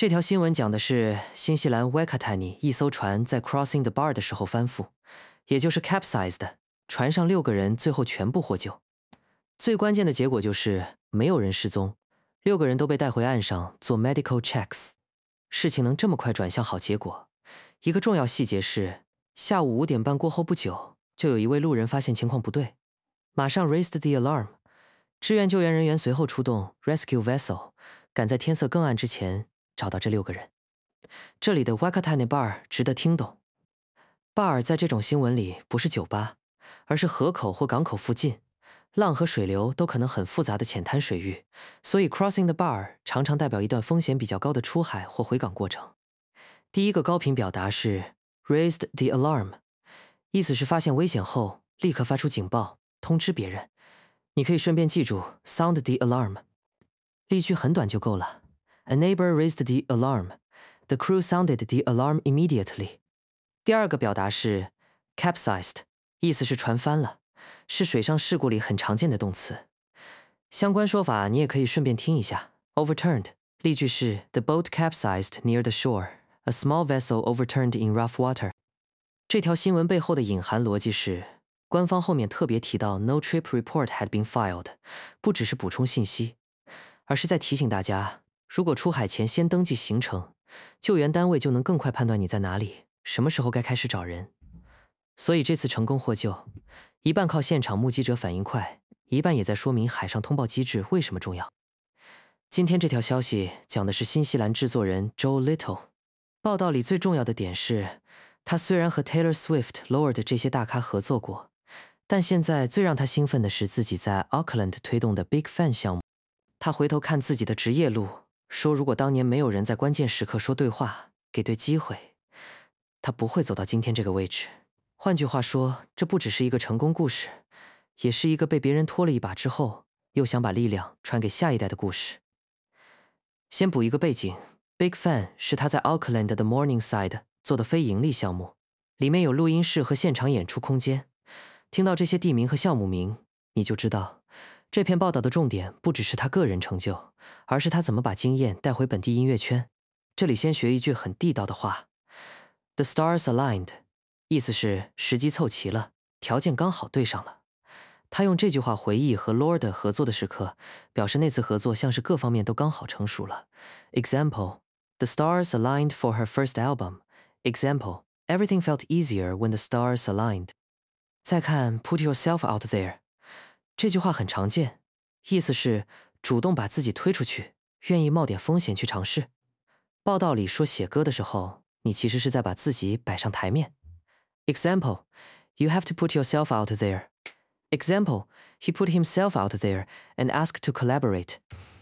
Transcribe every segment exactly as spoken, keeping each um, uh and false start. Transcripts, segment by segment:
这条新闻讲的是新西兰 Waikatani 一艘船在 crossing the bar 的时候翻覆，也就是 capsized， 船上六个人最后全部获救。最关键的结果就是没有人失踪，六个人都被带回岸上做 medical checks。事情能这么快转向好结果，一个重要细节是，下午五点半过后不久，就有一位路人发现情况不对，马上 raised the alarm。支援救援人员随后出动 rescue vessel， 赶在天色更暗之前找到这六个人。这里的 Waikatani Bar 值得听懂。bar 在这种新闻里不是酒吧，而是河口或港口附近，浪和水流都可能很复杂的浅滩水域，所以 crossing the bar 常常代表一段风险比较高的出海或回港过程。第一个高频表达是 raised the alarm， 意思是发现危险后立刻发出警报，通知别人。你可以顺便记住 sound the alarm。例句很短就够了。A neighbor raised the alarm. The crew sounded the alarm immediately. 第二个表达是 capsized， 意思是船翻了，是水上事故里很常见的动词。相关说法你也可以顺便听一下。Overturned， 例句是 The boat capsized near the shore. A small vessel overturned in rough water. 这条新闻背后的隐含逻辑是，官方后面特别提到 No trip report had been filed， 不只是补充信息，而是在提醒大家，如果出海前先登记行程，救援单位就能更快判断你在哪里，什么时候该开始找人。所以这次成功获救，一半靠现场目击者反应快，一半也在说明海上通报机制为什么重要。今天这条消息讲的是新西兰制作人 Joe Little。报道里最重要的点是，他虽然和 Taylor Swift、Lorde 这些大咖合作过，但现在最让他兴奋的是自己在 Auckland 推动的 Big Fan 项目。他回头看自己的职业路，说如果当年没有人在关键时刻说对话，给对机会，他不会走到今天这个位置。换句话说，这不只是一个成功故事，也是一个被别人拖了一把之后，又想把力量传给下一代的故事。先补一个背景， Big Fan 是他在 Auckland 的 Morningside 做的非盈利项目，里面有录音室和现场演出空间。听到这些地名和项目名，你就知道这篇报道的重点不只是他个人成就，而是他怎么把经验带回本地音乐圈。这里先学一句很地道的话 The stars aligned， 意思是时机凑齐了，条件刚好对上了。他用这句话回忆和 Lorde 合作的时刻，表示那次合作像是各方面都刚好成熟了。Example, the stars aligned for her first album. Example, everything felt easier when the stars aligned. 再看 put yourself out there， 这句话很常见，意思是主动把自己推出去，愿意冒点风险去尝试。报道里说写歌的时候，你其实是在把自己摆上台面。Example, you have to put yourself out there. Example, he put himself out there and asked to collaborate.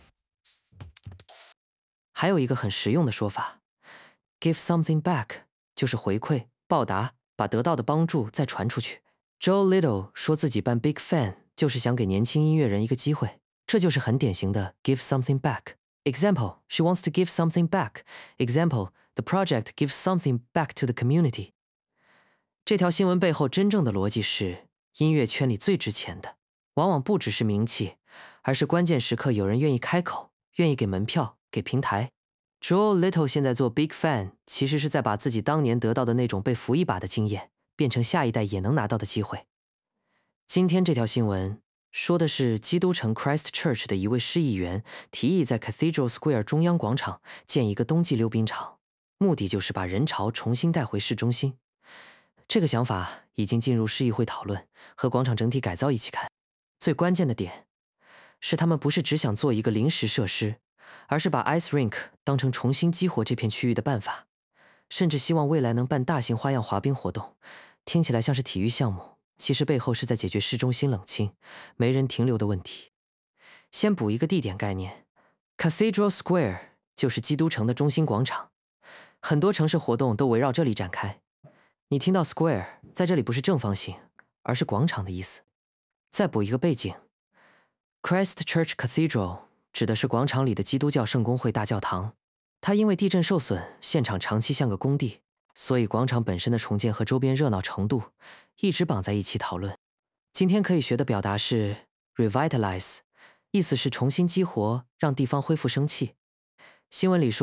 还有一个很实用的说法 give something back， 就是回馈、报答，把得到的帮助再传出去。Joe Little 说自己办 Big Fan 就是想给年轻音乐人一个机会，这就是很典型的 give something back。 Example, she wants to give something back. Example, the project gives something back to the community. 这条新闻背后真正的逻辑是，音乐圈里最值钱的往往不只是名气，而是关键时刻有人愿意开口，愿意给门票，给平台。 Joe Little 现在做 Big Fan 其实是在把自己当年得到的那种被扶一把的经验变成下一代也能拿到的机会。今天这条新闻说的是基督城 Christchurch 的一位市议员提议在 Cathedral Square 中央广场建一个冬季溜冰场，目的就是把人潮重新带回市中心。这个想法已经进入市议会讨论，和广场整体改造一起看。最关键的点是，他们不是只想做一个临时设施，而是把 Ice Rink 当成重新激活这片区域的办法，甚至希望未来能办大型花样滑冰活动。听起来像是体育项目，其实背后是在解决市中心冷清、没人停留的问题。先补一个地点概念 ，Cathedral Square 就是基督城的中心广场，很多城市活动都围绕这里展开。你听到 Square 在这里不是正方形，而是广场的意思。再补一个背景 ，Christchurch Cathedral 指的是广场里的基督教圣公会大教堂，它因为地震受损，现场长期像个工地，所以广场本身的重建和周边热闹程度一直绑在一起讨论。今天可以学的表达是 revitalize， 意思是重新激活，让地方恢复生气。新闻里说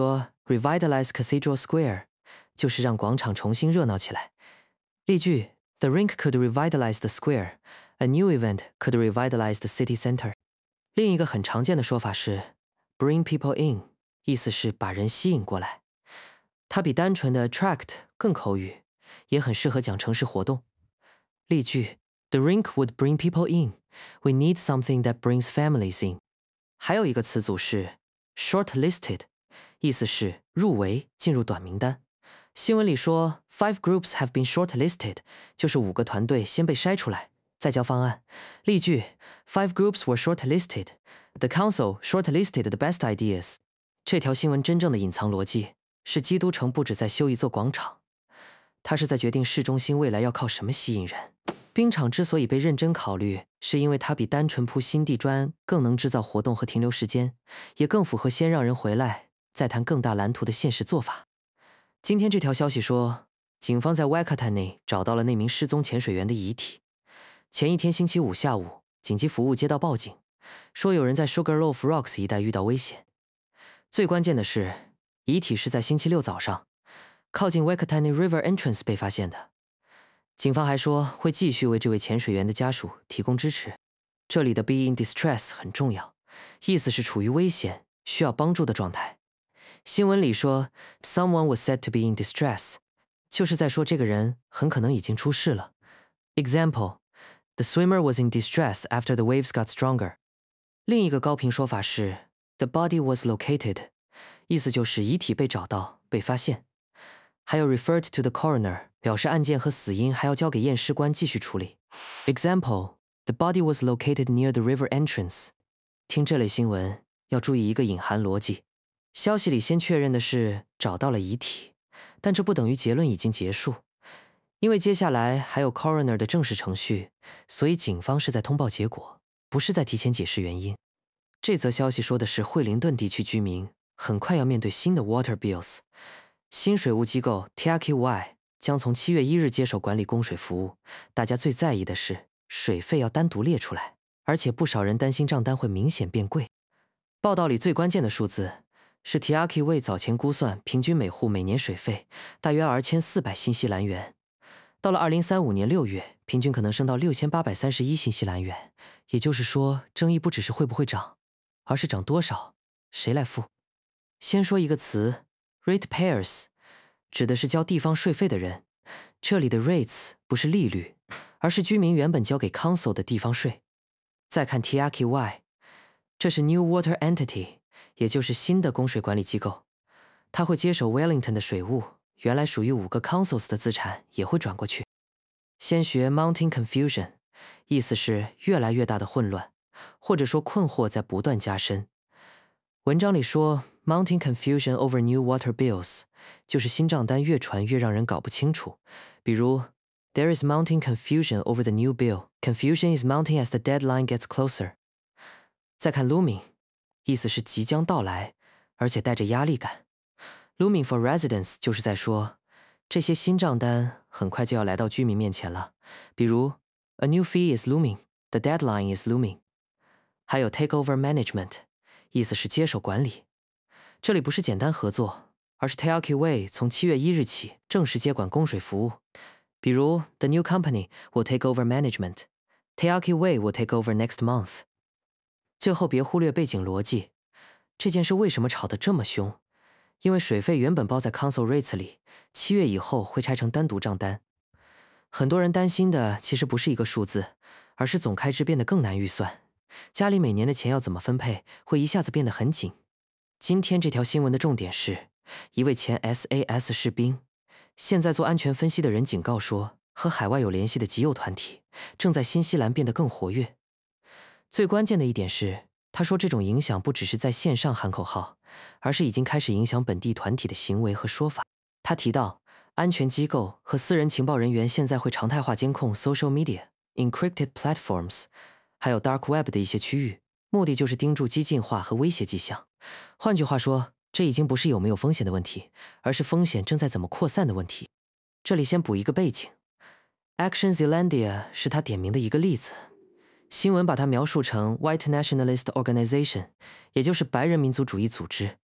revitalize Cathedral Square， 就是让广场重新热闹起来。例句 ：The rink could revitalize the square. A new event could revitalize the city center. 另一个很常见的说法是 bring people in， 意思是把人吸引过来。它比单纯的 attract 更口语，也很适合讲城市活动。例句 ：The rink would bring people in. We need something that brings families in. 还有一个词组是 shortlisted， 意思是入围，进入短名单。新闻里说 five groups have been shortlisted， 就是五个团队先被筛出来，再交方案。例句 ：Five groups were shortlisted. The council shortlisted the best ideas. 这条新闻真正的隐藏逻辑是基督城不止在修一座广场，它是在决定市中心未来要靠什么吸引人。冰场之所以被认真考虑，是因为它比单纯铺新地砖更能制造活动和停留时间，也更符合先让人回来，再谈更大蓝图的现实做法。今天这条消息说，警方在 Waikatani 找到了那名失踪潜水员的遗体。前一天星期五下午，紧急服务接到报警，说有人在 Sugarloaf Rocks 一带遇到危险。最关键的是，遗体是在星期六早上，靠近 Waikatani River Entrance 被发现的。警方还说会继续为这位潜水员的家属提供支持。这里的 be in distress 很重要，意思是处于危险、需要帮助的状态。新闻里说 someone was said to be in distress， 就是在说这个人很可能已经出事了。Example: The swimmer was in distress after the waves got stronger. 另一个高频说法是 the body was located， 意思就是遗体被找到、被发现。还有 referred to the coroner， 表示案件和死因还要交给验尸官继续处理。Example: The body was located near the river entrance. 听这类新闻要注意一个隐含逻辑。消息里先确认的是找到了遗体，但这不等于结论已经结束，因为接下来还有 coroner 的正式程序，所以警方是在通报结果，不是在提前解释原因。这则消息说的是惠灵顿地区居民很快要面对新的 water bills， 新水务机构 Te Aki Wai 将从七月一日接手管理供水服务，大家最在意的是水费要单独列出来，而且不少人担心账单会明显变贵。报道里最关键的数字是 Te Aki Wai 早前估算平均每户每年水费大约二千四百新西兰元，到了二零三五年六月，平均可能升到六千八百三十一新西兰元。也就是说，争议不只是会不会涨，而是涨多少，谁来付。先说一个词 ratepayers， 指的是交地方税费的人，这里的 rates 不是利率，而是居民原本交给 council 的地方税。再看 Te Aki Wai， 这是 new water entity， 也就是新的供水管理机构，它会接手 Wellington 的水务，原来属于五个 councils 的资产也会转过去。先学 mounting confusion， 意思是越来越大的混乱，或者说困惑在不断加深。文章里说 mounting confusion over new water bills， 就是新账单越传越让人搞不清楚。比如 There is mounting confusion over the new bill. Confusion is mounting as the deadline gets closer. 再看 looming， 意思是即将到来，而且带着压力感。Looming for residents 就是在说，这些新账单很快就要来到居民面前了。比如 A new fee is looming, the deadline is looming. 还有 takeover management， 意思是接手管理。这里不是简单合作，而是 Te Aki Wai 从七月一日起正式接管供水服务。比如 The new company will take over management. Te Aki Wai will take over next month. 最后别忽略背景逻辑，这件事为什么吵得这么凶？因为水费原本包在 Council Rates 里，七月以后会拆成单独账单。很多人担心的其实不是一个数字，而是总开支变得更难预算。家里每年的钱要怎么分配，会一下子变得很紧。今天这条新闻的重点是，一位前 S A S 士兵，现在做安全分析的人警告说，和海外有联系的极右团体正在新西兰变得更活跃。最关键的一点是，他说这种影响不只是在线上喊口号，而是已经开始影响本地团体的行为和说法。他提到，安全机构和私人情报人员现在会常态化监控 social media、encrypted platforms， 还有 dark web 的一些区域，目的就是盯住激进化和威胁迹象。换句话说，这已经不是有没有风险的问题，而是风险正在怎么扩散的问题。这里先补一个背景， Action Zealandia 是他点名的一个例子。新闻把它描述成 White Nationalist Organization， 也就是白人民族主义组织。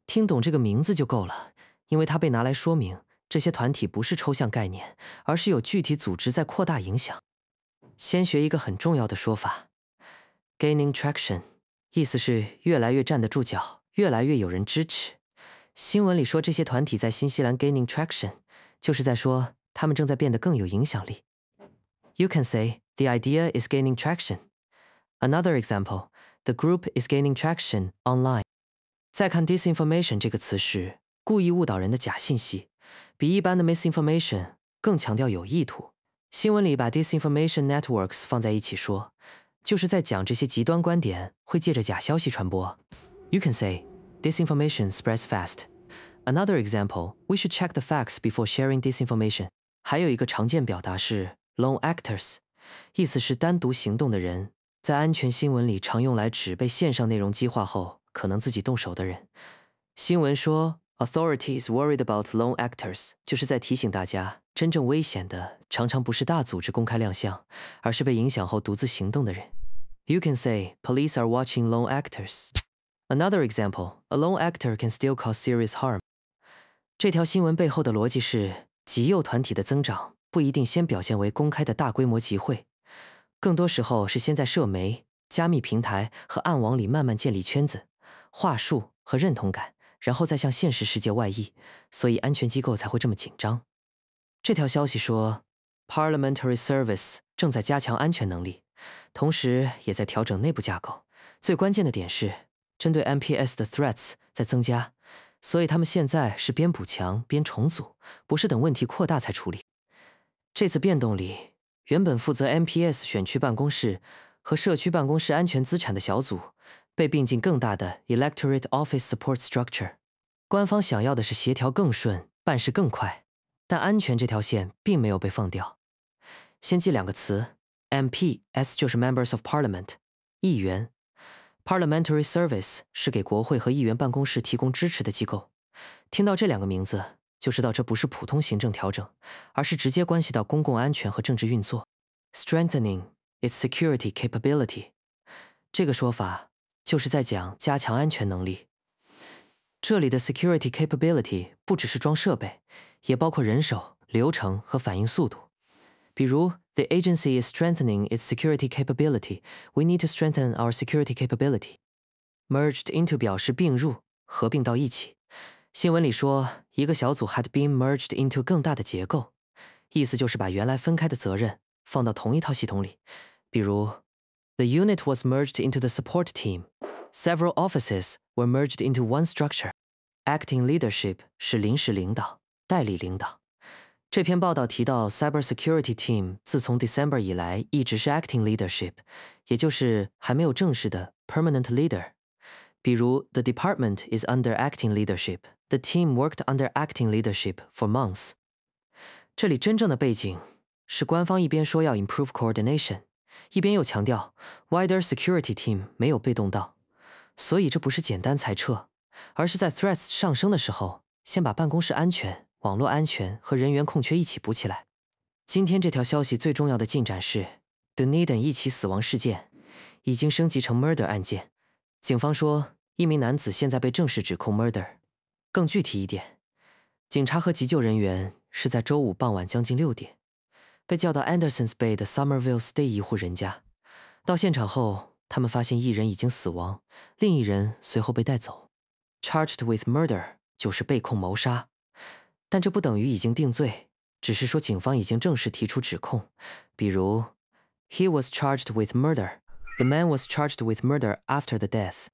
听懂这个名字就够了，因为它被拿来说明这些团体不是抽象概念，而是有具体组织在扩大影响。先学一个很重要的说法 ，gaining traction， 意思是越来越站得住脚，越来越有人支持。新闻里说这些团体在新西兰 gaining traction， 就是在说他们正在变得更有影响力。You can say the idea is gaining traction. Another example, the group is gaining traction online. 再看 disinformation 这个词时，故意误导人的假信息，比一般的 misinformation 更强调有意图。新闻里把 disinformation networks 放在一起说，就是在讲这些极端观点会借着假消息传播。You can say, disinformation spreads fast. Another example, we should check the facts before sharing disinformation. 还有一个常见表达是 lone actors， 意思是单独行动的人，在安全新闻里常用来指被线上内容激化后可能自己动手的人。新闻说 authorities worried about lone actors， 就是在提醒大家，真正危险的常常不是大组织公开亮相，而是被影响后独自行动的人。You can say police are watching lone actors. Another example, a lone actor can still cause serious harm. 这条新闻背后的逻辑是，极右团体的增长不一定先表现为公开的大规模集会，更多时候是先在社媒、加密平台和暗网里慢慢建立圈子、话术和认同感，然后再向现实世界外溢，所以安全机构才会这么紧张。这条消息说 Parliamentary Service 正在加强安全能力，同时也在调整内部架构。最关键的点是，针对 M P S 的 threats 在增加，所以他们现在是边补强边重组，不是等问题扩大才处理。这次变动里，原本负责 M P S 选区办公室和社区办公室安全资产的小组被并进更大的 Electorate Office Support Structure。官方想要的是协调更顺，办事更快，但安全这条线并没有被放掉。先记两个词 ，M P S 就是 Members of Parliament， 议员。Parliamentary Service 是给国会和议员办公室提供支持的机构。听到这两个名字，就知道这不是普通行政调整，而是直接关系到公共安全和政治运作。Strengthening its security capability， 这个说法就是在讲加强安全能力。这里的 security capability 不只是装设备，也包括人手、流程和反应速度。比如 The agency is strengthening its security capability. We need to strengthen our security capability. Merged into 表示并入，合并到一起。新闻里说，一个小组 had been merged into 更大的结构，意思就是把原来分开的责任放到同一套系统里。比如 The unit was merged into the support team. Several offices were merged into one structure. Acting leadership 是临时领导、代理领导。这篇报道提到 Cybersecurity Team 自从 December 以来一直是 Acting Leadership， 也就是还没有正式的 Permanent Leader。比如 The department is under Acting Leadership. The team worked under Acting Leadership for months. 这里真正的背景是官方一边说要 improve coordination， 一边又强调 Wider Security Team 没有被动到，所以这不是简单裁撤，而是在 threats 上升的时候，先把办公室安全、网络安全和人员空缺一起补起来。今天这条消息最重要的进展是 Dunedin 一起死亡事件已经升级成 murder 案件。警方说，一名男子现在被正式指控 murder。更具体一点，警察和急救人员是在周五傍晚将近六点，被叫到 Andersons Bay 的 Somerville Stay 一户人家。到现场后，他们发现一人已经死亡，另一人随后被带走。Charged with murder 就是被控谋杀，但这不等于已经定罪，只是说警方已经正式提出指控。比如 He was charged with murder. The man was charged with murder after the death.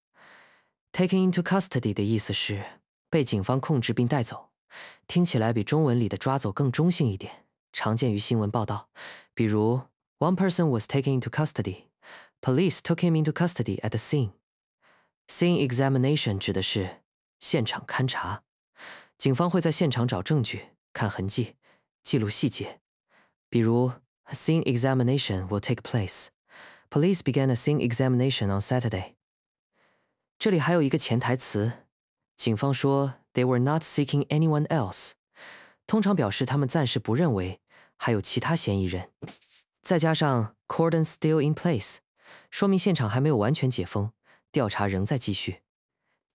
Taken into custody 的意思是被警方控制并带走，听起来比中文里的抓走更中性一点，常见于新闻报道。比如 One person was taken into custody. Police took him into custody at the scene. Scene examination 指的是现场勘查，警方会在现场找证据、看痕迹、记录细节。比如 A scene examination will take place. Police began a scene examination on Saturday. 这里还有一个潜台词，警方说 They were not seeking anyone else， 通常表示他们暂时不认为还有其他嫌疑人。再加上 Cordon still in place， 说明现场还没有完全解封，调查仍在继续。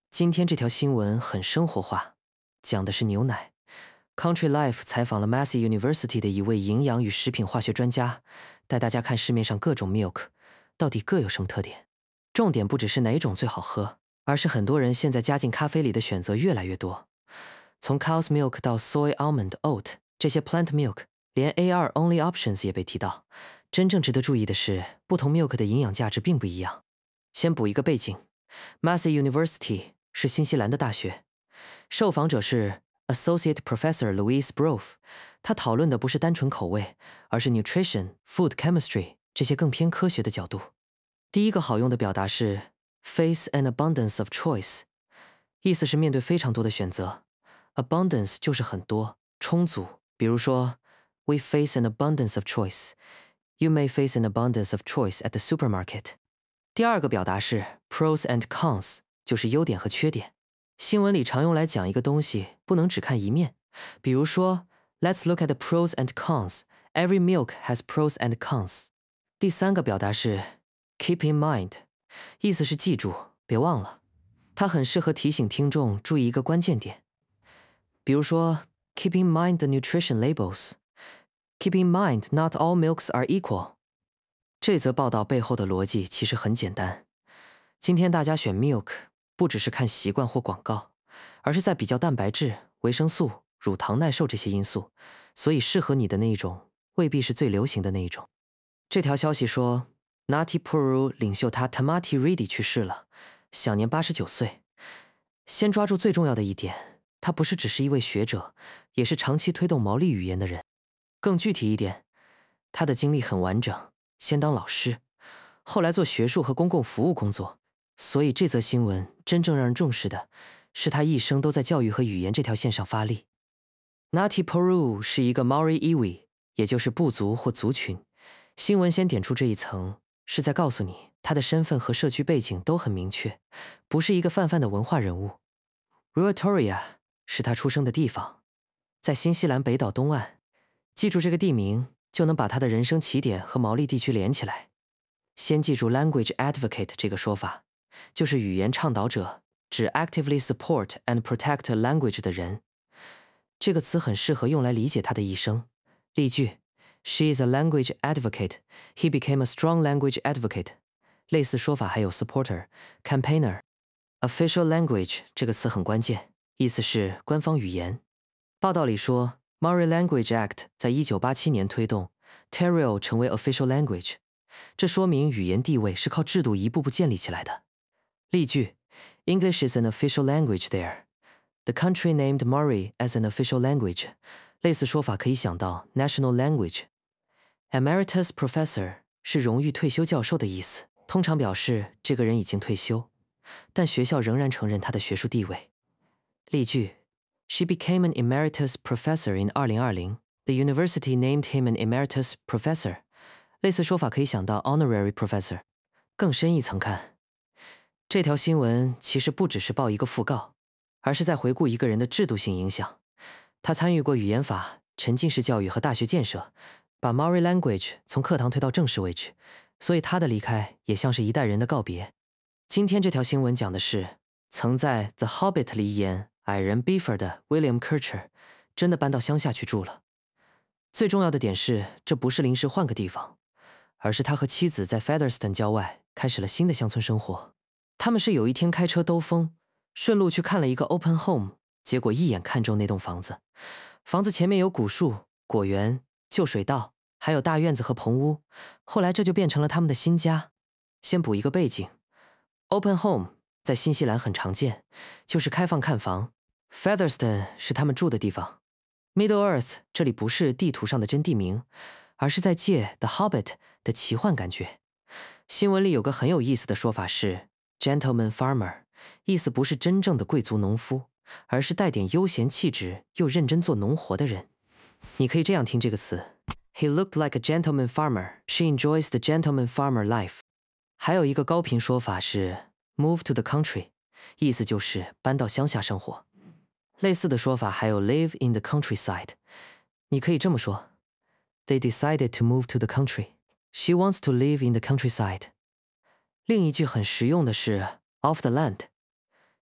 今天这条新闻很生活化，讲的是牛奶。Country Life 采访了 Massey University 的一位营养与食品化学专家，带大家看市面上各种 milk 到底各有什么特点。重点不只是哪种最好喝，而是很多人现在加进咖啡里的选择越来越多。从 cow's milk 到 soy almond oat 这些 plant milk， 连 A R only options 也被提到。真正值得注意的是，不同 milk 的营养价值并不一样。先补一个背景 ，Massey University 是新西兰的大学，受访者是 Associate Professor Louise Brough， 他讨论的不是单纯口味，而是 nutrition、food chemistry 这些更偏科学的角度。第一个好用的表达是 face an abundance of choice， 意思是面对非常多的选择。abundance 就是很多、充足。比如说 ，We face an abundance of choice。You may face an abundance of choice at the supermarket。第二个表达是 pros and cons， 就是优点和缺点。新闻里常用来讲一个东西不能只看一面，比如说 Let's look at the pros and cons. Every milk has pros and cons。第三个表达是 keep in mind， 意思是记住，别忘了。它很适合提醒听众注意一个关键点，比如说 keep in mind the nutrition labels。Keep in mind, not all milks are equal。这则报道背后的逻辑其实很简单。今天大家选 milk， 不只是看习惯或广告，而是在比较蛋白质、维生素、乳糖耐受这些因素，所以适合你的那一种，未必是最流行的那一种。这条消息说 ，Ngati Porou 领袖他 Tamati Ridi 去世了，享年八十九岁。先抓住最重要的一点，他不是只是一位学者，也是长期推动毛利语言的人。更具体一点，他的经历很完整，先当老师，后来做学术和公共服务工作，所以这则新闻真正让人重视的是他一生都在教育和语言这条线上发力。Ngati Porou 是一个 Maori iwi， 也就是部族或族群。新闻先点出这一层，是在告诉你他的身份和社区背景都很明确，不是一个泛泛的文化人物。Ruatoria 是他出生的地方，在新西兰北岛东岸。记住这个地名，就能把他的人生起点和毛利地区连起来。先记住 language advocate 这个说法，就是语言倡导者，指 actively support and protect language 的人。这个词很适合用来理解他的一生。例句 ：She is a language advocate. He became a strong language advocate. 类似说法还有 supporter、campaigner。Official language 这个词很关键，意思是官方语言。报道里说，Maori Language Act 在一九八七年推动 Teriol 成为 official language， 这说明语言地位是靠制度一步步建立起来的。例句 ：English is an official language there. The country named Maori as an official language。类似说法可以想到 national language。Emeritus professor 是荣誉退休教授的意思，通常表示这个人已经退休，但学校仍然承认他的学术地位。例句：She became an emeritus professor in二零二零。The university named him an emeritus professor。类似说法可以想到 honorary professor。更深一层看，这条新闻其实不只是报一个讣告，而是在回顾一个人的制度性影响。他参与过语言法、沉浸式教育和大学建设，把 Maori language 从课堂推到正式位置，所以他的离开也像是一代人的告别。今天这条新闻讲的是，曾在 The Hobbit 里演矮人 Beaver 的 William Kircher 真的搬到乡下去住了。最重要的点是，这不是临时换个地方，而是他和妻子在 Featherston 郊外开始了新的乡村生活。他们是有一天开车兜风，顺路去看了一个 open home， 结果一眼看中那栋房子。房子前面有古树、果园、旧水道，还有大院子和棚屋。后来这就变成了他们的新家。先补一个背景 ，open home 在新西兰很常见，就是开放看房。Featherston 是他们住的地方。Middle Earth 这里不是地图上的真地名，而是在借 The Hobbit 的奇幻感觉。新闻里有个很有意思的说法是 gentleman farmer， 意思不是真正的贵族农夫，而是带点悠闲气质又认真做农活的人。你可以这样听这个词 ：He looked like a gentleman farmer. She enjoys the gentleman farmer life。还有一个高频说法是 move to the country， 意思就是搬到乡下生活。类似的说法还有 live in the countryside。你可以这么说 ：They decided to move to the country. She wants to live in the countryside。另一句很实用的是 off the land，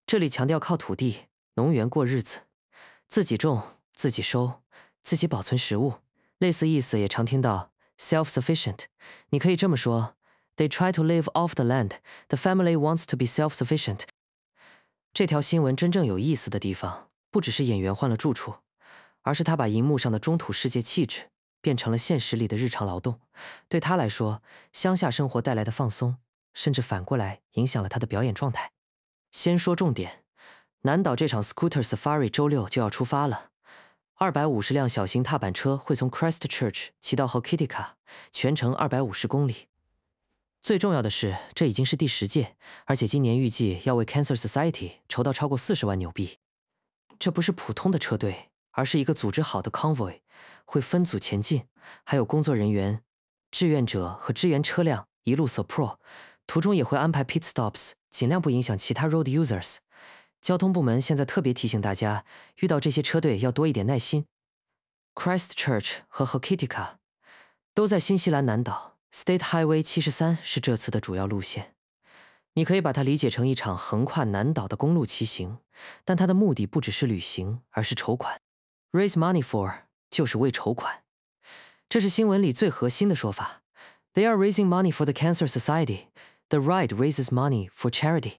这里强调靠土地、农园过日子，自己种、自己收、自己保存食物。类似意思也常听到 self-sufficient。你可以这么说 ：They try to live off the land. The family wants to be self-sufficient。这条新闻真正有意思的地方，不只是演员换了住处，而是他把荧幕上的中土世界气质变成了现实里的日常劳动。对他来说，乡下生活带来的放松，甚至反过来影响了他的表演状态。先说重点，南岛这场 Scooter Safari 周六就要出发了。二百五十辆小型踏板车会从 Christchurch 骑到 Hokitika， 全程二百五十公里。最重要的是，这已经是第十届，而且今年预计要为 Cancer Society 筹到超过四十万纽币。这不是普通的车队，而是一个组织好的 convoy， 会分组前进，还有工作人员、志愿者和支援车辆一路 support， 途中也会安排 pit stops， 尽量不影响其他 road users。交通部门现在特别提醒大家，遇到这些车队要多一点耐心。Christchurch 和 Hokitika 都在新西兰南岛 ，State Highway 七十三是这次的主要路线。你可以把它理解成一场横跨南岛的公路骑行，但它的目的不只是旅行，而是筹款。Raise money for 就是为筹款，这是新闻里最核心的说法。They are raising money for the Cancer Society. The ride raises money for charity.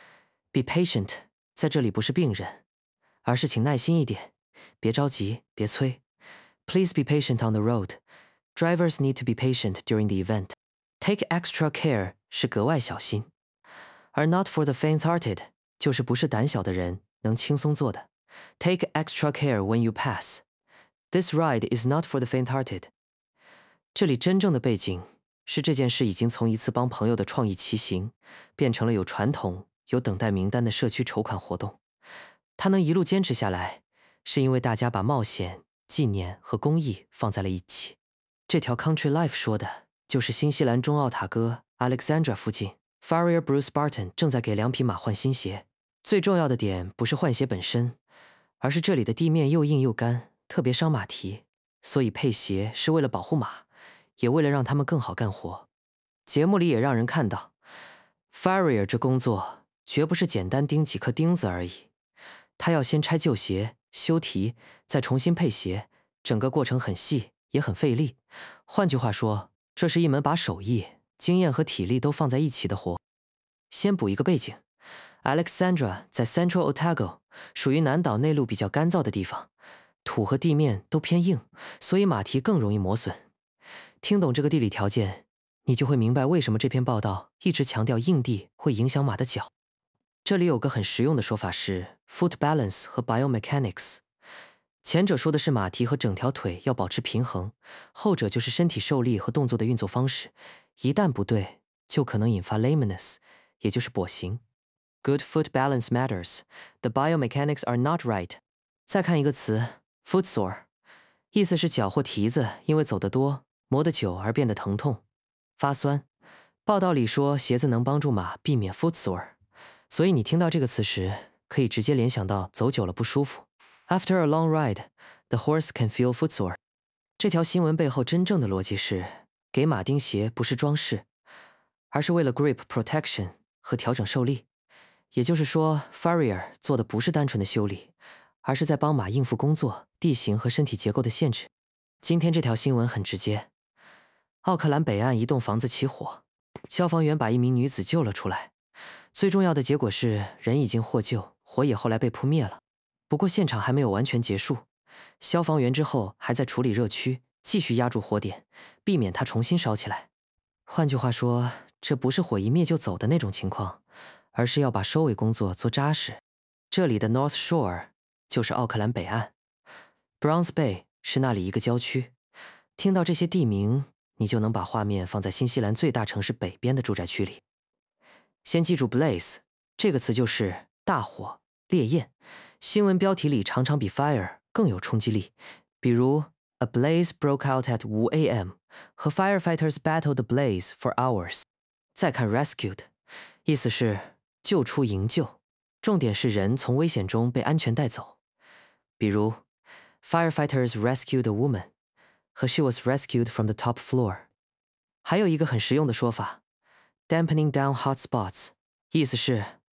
Be patient. 在这里不是病人，而是请耐心一点，别着急，别催。Please be patient on the road. Drivers need to be patient during the event. Take extra care 是格外小心，而 not for the faint-hearted 就是不是胆小的人能轻松做的。Take extra care when you pass. This ride is not for the faint-hearted. 这里真正的背景是这件事已经从一次帮朋友的创意骑行，变成了有传统、有等待名单的社区筹款活动。它能一路坚持下来，是因为大家把冒险、纪念和公益放在了一起。这条 Country Life 说的就是新西兰中奥塔哥 Alexandra 附近 Farrier Bruce Barton 正在给两匹马换新鞋。最重要的点不是换鞋本身，而是这里的地面又硬又干，特别伤马蹄，所以配鞋是为了保护马，也为了让他们更好干活。节目里也让人看到 Farrier 这工作绝不是简单钉几颗钉子而已，他要先拆旧鞋、修蹄，再重新配鞋，整个过程很细，也很费力。换句话说，这是一门把手艺、经验和体力都放在一起的活。先补一个背景 ，Alexandra 在 Central Otago， 属于南岛内陆比较干燥的地方，土和地面都偏硬，所以马蹄更容易磨损。听懂这个地理条件，你就会明白为什么这篇报道一直强调硬地会影响马的脚。这里有个很实用的说法是 foot balance 和 biomechanics。前者说的是马蹄和整条腿要保持平衡，后者就是身体受力和动作的运作方式，一旦不对，就可能引发 lameness， 也就是跛行。Good foot balance matters. The biomechanics are not right. 再看一个词 footsore， 意思是脚或蹄子因为走得多、磨得久而变得疼痛、发酸。报道里说鞋子能帮助马避免 footsore， 所以你听到这个词时，可以直接联想到走久了不舒服。After a long ride, the horse can feel footsore. 这条新闻背后真正的逻辑是，给马钉鞋不是装饰，而是为了 grip protection 和调整受力。也就是说 Farrier 做的不是单纯的修理，而是在帮马应付工作、地形和身体结构的限制。今天这条新闻很直接，奥克兰北岸一栋房子起火，消防员把一名女子救了出来。最重要的结果是人已经获救，火也后来被扑灭了。不过现场还没有完全结束，消防员之后还在处理热区，继续压住火点，避免它重新烧起来。换句话说，这不是火一灭就走的那种情况，而是要把收尾工作做扎实。这里的 North Shore 就是奥克兰北岸， Browns Bay 是那里一个郊区。听到这些地名，你就能把画面放在新西兰最大城市北边的住宅区里。先记住 blaze 这个词就是大火、烈焰。新闻标题里常常比 fire 更有冲击力，比如 A blaze broke out at 五 A M 和 Firefighters battled the blaze for hours。 再看 rescued， 意思是救出营救，重点是人从危险中被安全带走。比如 Firefighters rescued a woman 和 She was rescued from the top floor。 还有一个很实用的说法 dampening down hot spots， 意思是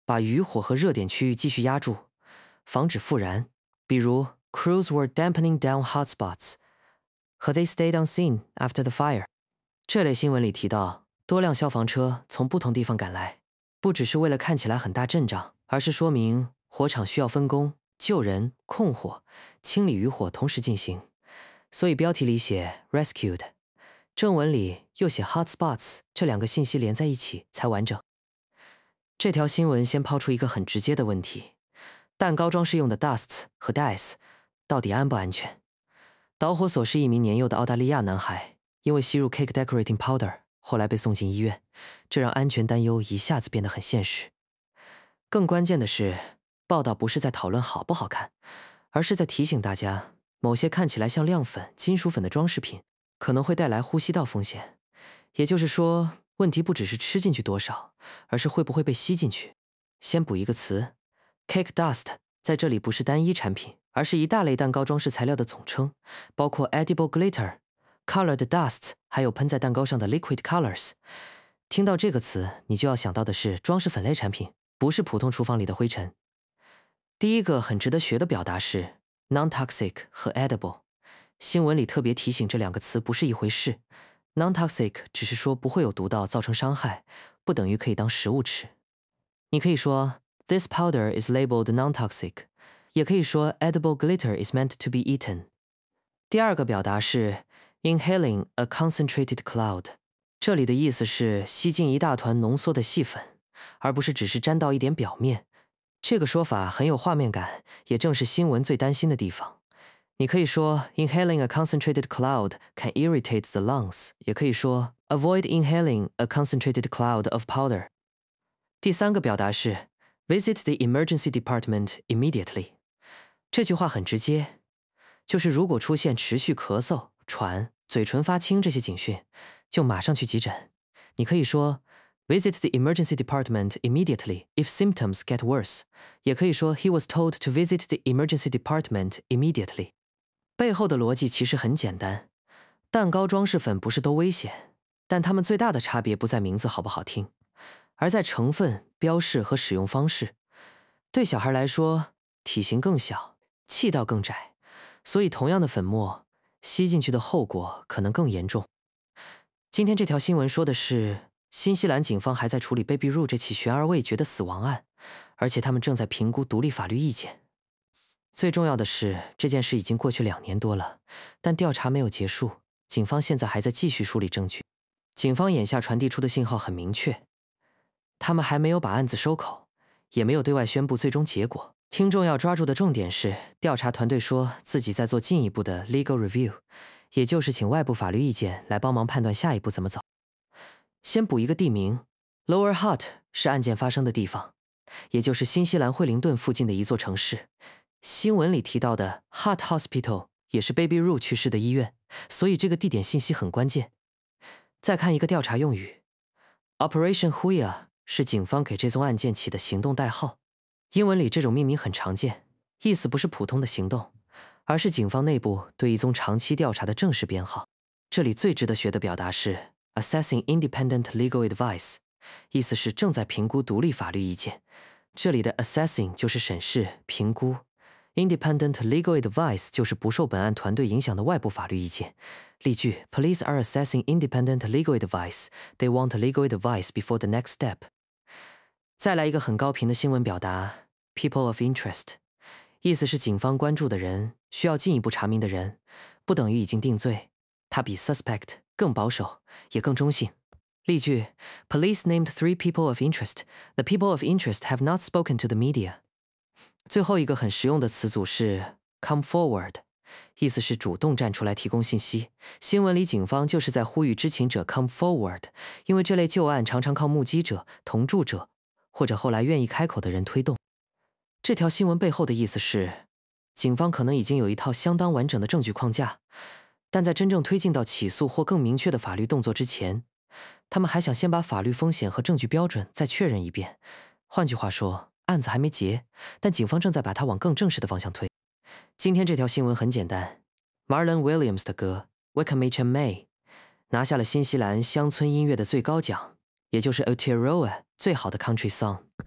把余火和热点区域继续压住，防止复燃。比如 crews were dampening down hotspots 和 they stayed on scene after the fire。这类新闻里提到，多辆消防车从不同地方赶来，不只是为了看起来很大阵仗，而是说明火场需要分工、救人、控火、清理余火同时进行。所以标题里写 rescued， 正文里又写 hotspots， 这两个信息连在一起才完整。这条新闻先抛出一个很直接的问题：蛋糕装饰用的 dusts 和 dyes 到底安不安全？导火索是一名年幼的澳大利亚男孩，因为吸入 cake decorating powder， 后来被送进医院，这让安全担忧一下子变得很现实。更关键的是，报道不是在讨论好不好看，而是在提醒大家，某些看起来像亮粉、金属粉的装饰品可能会带来呼吸道风险。也就是说，问题不只是吃进去多少，而是会不会被吸进去。先补一个词 ，cake dust 在这里不是单一产品，而是一大类蛋糕装饰材料的总称，包括 edible glitter、colored dusts， 还有喷在蛋糕上的 liquid colors。听到这个词，你就要想到的是装饰粉类产品，不是普通厨房里的灰尘。第一个很值得学的表达是 non-toxic 和 edible。新闻里特别提醒这两个词不是一回事。Non-toxic 只是说不会有毒到造成伤害，不等于可以当食物吃。你可以说 This powder is labeled non-toxic， 也可以说 Edible glitter is meant to be eaten。第二个表达是 inhaling a concentrated cloud， 这里的意思是吸进一大团浓缩的细粉，而不是只是沾到一点表面。这个说法很有画面感，也正是新闻最担心的地方。你可以说 inhaling a concentrated cloud can irritate the lungs， 也可以说 avoid inhaling a concentrated cloud of powder。 第三个表达是 visit the emergency department immediately。 这句话很直接，就是如果出现持续咳嗽、喘、嘴唇发青这些警讯，就马上去急诊。你可以说 visit the emergency department immediately if symptoms get worse， 也可以说 he was told to visit the emergency department immediately。背后的逻辑其实很简单，蛋糕装饰粉不是都危险，但它们最大的差别不在名字好不好听，而在成分、标示和使用方式。对小孩来说，体型更小，气道更窄，所以同样的粉末吸进去的后果可能更严重。今天这条新闻说的是，新西兰警方还在处理 Baby Roo 这起悬而未决的死亡案，而且他们正在评估独立法律意见。最重要的是，这件事已经过去两年多了，但调查没有结束，警方现在还在继续梳理证据。警方眼下传递出的信号很明确，他们还没有把案子收口，也没有对外宣布最终结果。听众要抓住的重点是，调查团队说自己在做进一步的 legal review， 也就是请外部法律意见来帮忙判断下一步怎么走。先补一个地名 ，Lower Hutt 是案件发生的地方，也就是新西兰惠灵顿附近的一座城市。新闻里提到的 Hutt Hospital 也是 Baby Roo 去世的医院，所以这个地点信息很关键。再看一个调查用语 ，Operation Huia 是警方给这宗案件起的行动代号。英文里这种命名很常见，意思不是普通的行动，而是警方内部对一宗长期调查的正式编号。这里最值得学的表达是 Assessing Independent Legal Advice， 意思是正在评估独立法律意见。这里的 Assessing 就是审视、评估。Independent legal advice 就是不受本案团队影响的外部法律意见。例句 ：Police are assessing independent legal advice. They want legal advice before the next step. 再来一个很高频的新闻表达 ：People of interest， 意思是警方关注的人，需要进一步查明的人，不等于已经定罪。它比 suspect 更保守，也更中性。例句 ：Police named three people of interest. The people of interest have not spoken to the media. 最后一个很实用的词组是 come forward， 意思是主动站出来提供信息。新闻里警方就是在呼吁知情者 come forward， 因为这类旧案常常靠目击者、同住者或者后来愿意开口的人推动。这条新闻背后的意思是，警方可能已经有一套相当完整的证据框架，但在真正推进到起诉或更明确的法律动作之前，他们还想先把法律风险和证据标准再确认一遍。换句话说，案子还没结，但警方正在把它往更正式的方向推。今天这条新闻很简单 ，Marlon Williams 的歌《Wickham May》拿下了新西兰乡村音乐的最高奖，也就是 Aotearoa 最好的 country song。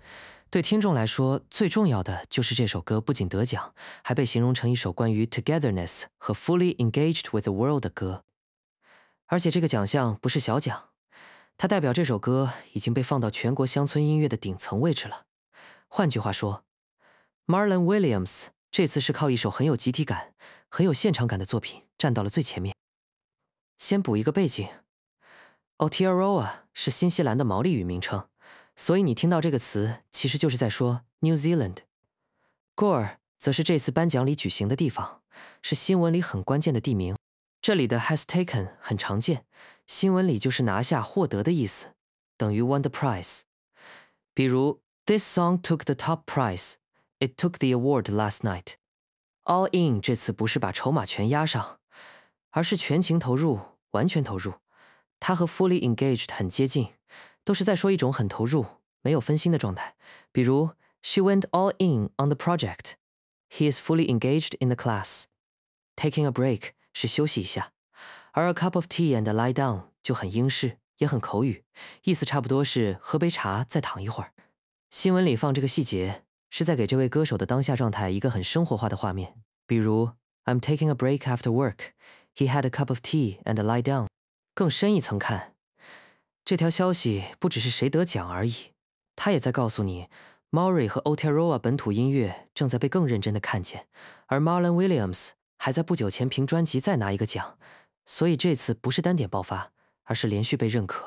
对听众来说，最重要的就是这首歌不仅得奖，还被形容成一首关于 togetherness 和 fully engaged with the world 的歌。而且这个奖项不是小奖，它代表这首歌已经被放到全国乡村音乐的顶层位置了。换句话说 ，Marlon Williams 这次是靠一首很有集体感、很有现场感的作品站到了最前面。先补一个背景 ，Aotearoa 是新西兰的毛利语名称。所以你听到这个词，其实就是在说 New Zealand。Gore 则是这次颁奖礼举行的地方，是新闻里很关键的地名。这里的 has taken 很常见，新闻里就是拿下、获得的意思，等于 won the prize。比如 This song took the top prize. It took the award last night. All in 这次不是把筹码全压上，而是全情投入、完全投入。它和 fully engaged 很接近。都是在说一种很投入、没有分心的状态。比如 She went all in on the project. He is fully engaged in the class. Taking a break 是休息一下，而 a cup of tea and a lie down 就很英式，也很口语，意思差不多是喝杯茶再躺一会儿。新闻里放这个细节，是在给这位歌手的当下状态一个很生活化的画面。比如 I'm taking a break after work. He had a cup of tea and a lie down. 更深一层看。这条消息不只是谁得奖而已，它也在告诉你 ，Maori 和 Aotearoa 本土音乐正在被更认真的看见，而 Marlon Williams 还在不久前凭专辑再拿一个奖，所以这次不是单点爆发，而是连续被认可。